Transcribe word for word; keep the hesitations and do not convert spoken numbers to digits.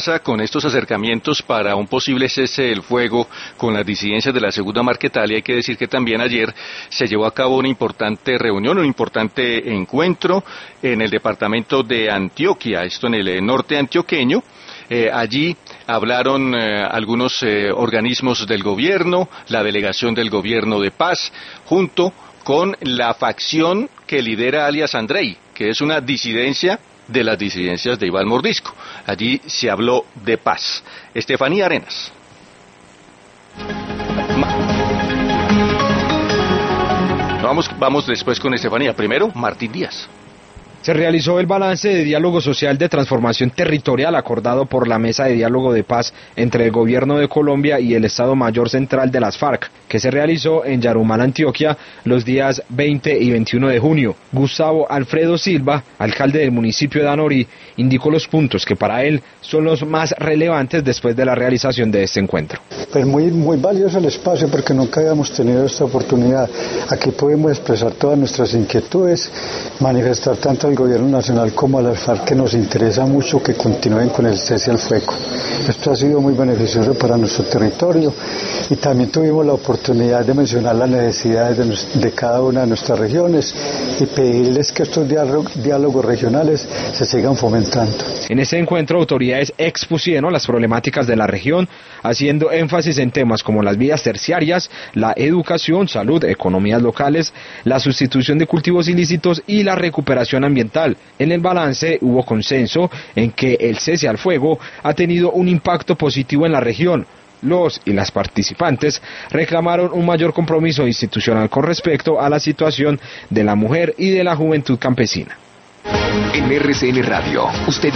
Con estos acercamientos para un posible cese del fuego con las disidencias de la Segunda Marquetalia, hay que decir que también ayer se llevó a cabo una importante reunión, un importante encuentro en el departamento de Antioquia, esto en el norte antioqueño. Eh, allí hablaron eh, algunos eh, organismos del gobierno, la delegación del gobierno de paz, junto con la facción que lidera alias Andrei, que es una disidencia de las disidencias de Iván Mordisco. Allí se habló de paz. Estefanía Arenas. Vamos, vamos después con Estefanía. Primero, Martín Díaz. Se realizó el balance de diálogo social de transformación territorial acordado por la Mesa de Diálogo de Paz entre el Gobierno de Colombia y el Estado Mayor Central de las FARC, que se realizó en Yarumal, Antioquia, los días veinte y veintiuno de junio. Gustavo Alfredo Silva, alcalde del municipio de Anorí, indicó los puntos que para él son los más relevantes después de la realización de este encuentro. Pues muy, muy valioso el espacio porque nunca habíamos tenido esta oportunidad. Aquí podemos expresar todas nuestras inquietudes, manifestar tanto al Gobierno Nacional como a las FARC que nos interesa mucho que continúen con el cese al fuego. Esto ha sido muy beneficioso para nuestro territorio y también tuvimos la oportunidad de mencionar las necesidades de, de cada una de nuestras regiones y pedirles que estos diálogos, diálogos regionales se sigan fomentando. En este encuentro, autoridades expusieron las problemáticas de la región, haciendo énfasis en temas como las vías terciarias, la educación, salud, economías locales, la sustitución de cultivos ilícitos y la recuperación ambiental. En el balance hubo consenso en que el cese al fuego ha tenido un impacto positivo en la región. Los y las participantes reclamaron un mayor compromiso institucional con respecto a la situación de la mujer y de la juventud campesina. En R C N Radio, usted